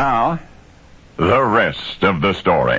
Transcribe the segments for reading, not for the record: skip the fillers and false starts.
Now, the rest of the story.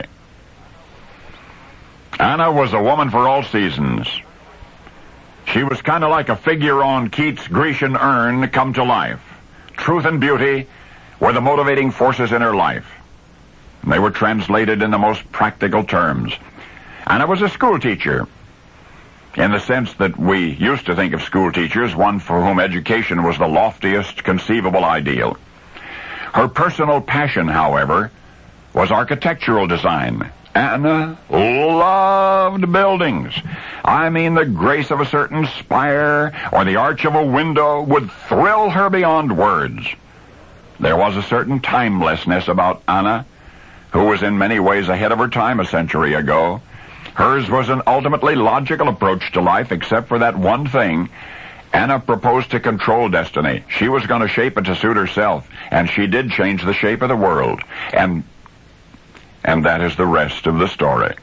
Anna was a woman for all seasons. She was kind of like a figure on Keats' Grecian urn come to life. Truth and beauty were the motivating forces in her life. And they were translated in the most practical terms. Anna was a school teacher, in the sense that we used to think of school teachers, one for whom education was the loftiest conceivable ideal. Her personal passion, however, was architectural design. Anna loved buildings. I mean, the grace of a certain spire or the arch of a window would thrill her beyond words. There was a certain timelessness about Anna, who was in many ways ahead of her time a century ago. Hers was an ultimately logical approach to life, except for that one thing. Anna proposed to control destiny. She was going to shape it to suit herself, and she did change the shape of the world. And that is the rest of the story.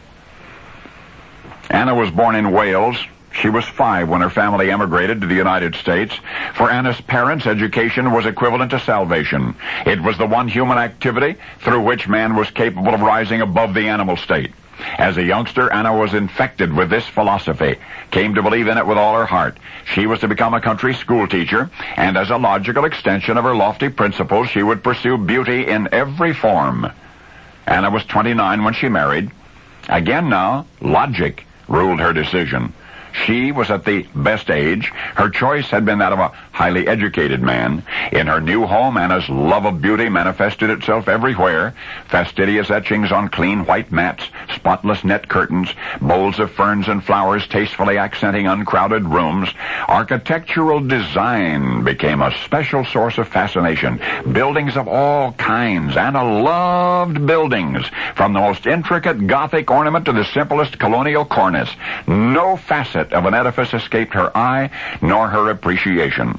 Anna was born in Wales. She was 5 when her family emigrated to the United States. For Anna's parents, education was equivalent to salvation. It was the one human activity through which man was capable of rising above the animal state. As a youngster, Anna was infected with this philosophy, came to believe in it with all her heart. She was to become a country school teacher, and as a logical extension of her lofty principles, she would pursue beauty in every form. Anna was 29 when she married. Again now, logic ruled her decision. She was at the best age. Her choice had been that of a highly educated man. In her new home, Anna's love of beauty manifested itself everywhere. Fastidious etchings on clean white mats, spotless net curtains, bowls of ferns and flowers tastefully accenting uncrowded rooms. Architectural design became a special source of fascination. Buildings of all kinds. Anna loved buildings, from the most intricate Gothic ornament to the simplest colonial cornice. No facet of an edifice escaped her eye, nor her appreciation.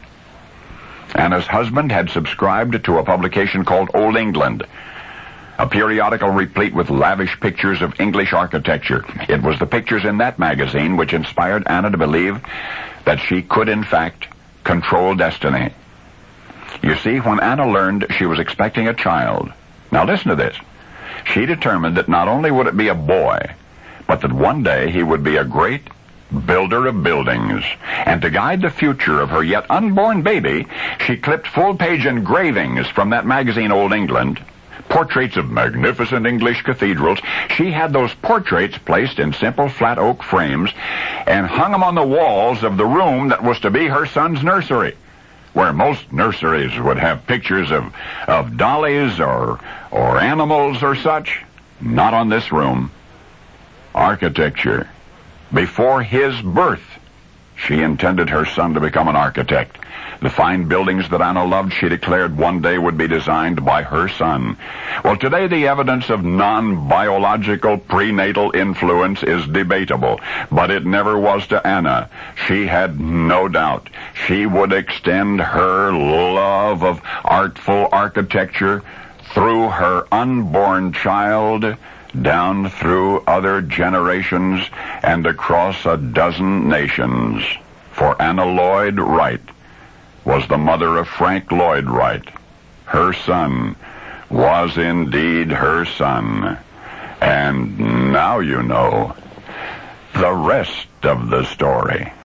Anna's husband had subscribed to a publication called Old England, a periodical replete with lavish pictures of English architecture. It was the pictures in that magazine which inspired Anna to believe that she could, in fact, control destiny. You see, when Anna learned she was expecting a child, now listen to this, she determined that not only would it be a boy, but that one day he would be a great builder of buildings. And to guide the future of her yet unborn baby, she clipped full-page engravings from that magazine Old England, portraits of magnificent English cathedrals. She had those portraits placed in simple flat oak frames and hung them on the walls of the room that was to be her son's nursery, where most nurseries would have pictures of dollies or animals or such. Not on this room. Architecture. Before his birth, she intended her son to become an architect. The fine buildings that Anna loved, she declared, one day would be designed by her son. Well, today the evidence of non-biological prenatal influence is debatable, but it never was to Anna. She had no doubt she would extend her love of artful architecture through her unborn child, down through other generations, and across a dozen nations. For Anna Lloyd Wright was the mother of Frank Lloyd Wright. Her son was indeed her son. And now you know the rest of the story.